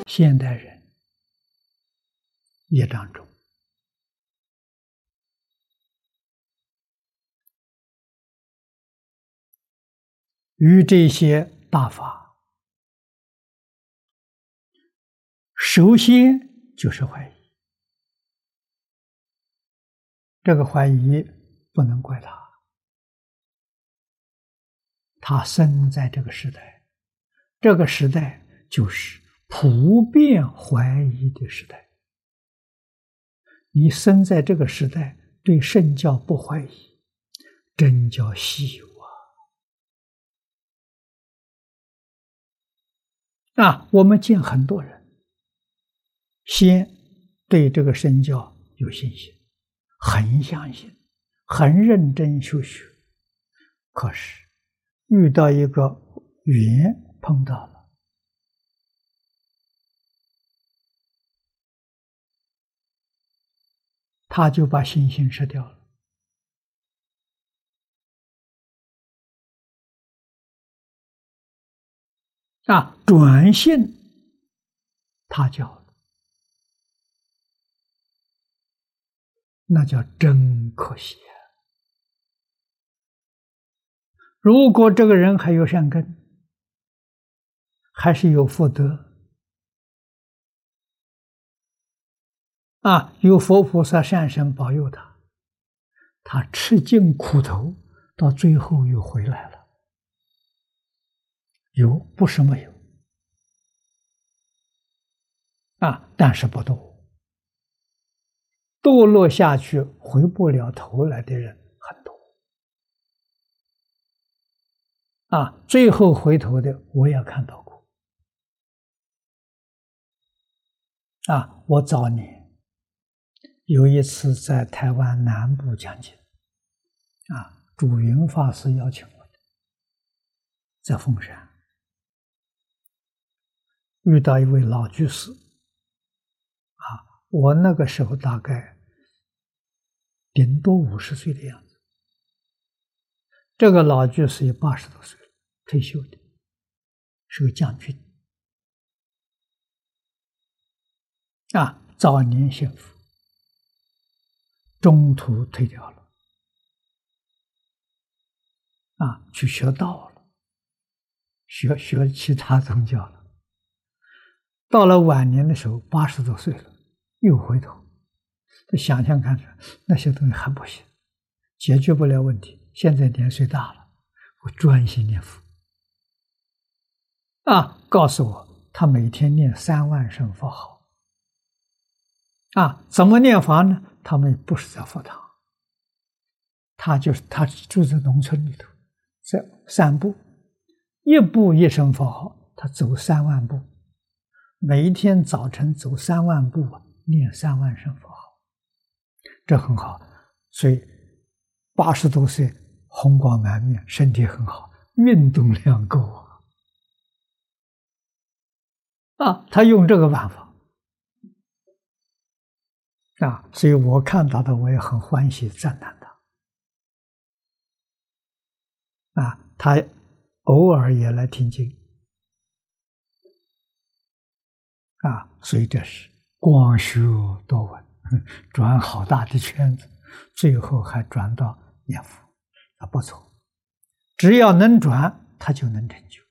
现代人业障重，与这些大法，首先就是怀疑。这个怀疑不能怪他，他生在这个时代，这个时代就是普遍怀疑的时代。你生在这个时代，对圣教不怀疑，真叫稀有啊！我们见很多人，先对这个圣教有信心，很相信，很认真修学，可是遇到一个缘碰到了，他就把信心失掉了。转信他教了，那叫真可惜啊！如果这个人还有善根，还是有福德有佛菩萨善神保佑他，他吃尽苦头，到最后又回来了。有，不是没有但是不多，堕落下去回不了头来的人很多最后回头的我也看到过我早年有一次在台湾南部讲经主云法师邀请我的，在凤山遇到一位老居士我那个时候大概顶多50岁的样子，这个老居士也80多岁了，退休的，是个将军早年信佛，中途退掉了去学道了，学其他宗教了。到了晚年的时候，80多岁了，又回头，想想看，那些东西还不行，解决不了问题。现在年岁大了，我专心念佛告诉我，他每天念3万声佛号怎么念法呢？他们不是在佛堂，他住在农村里头，在散步，一步一声佛号，他走3万步，每一天早晨走3万步念3万声佛号，这很好。所以80多岁红光满面，身体很好，运动量够他用这个办法所以我看到的我也很欢喜赞叹他他偶尔也来听经所以这是广修多闻，转好大的圈子，最后还转到念佛不错，只要能转他就能成就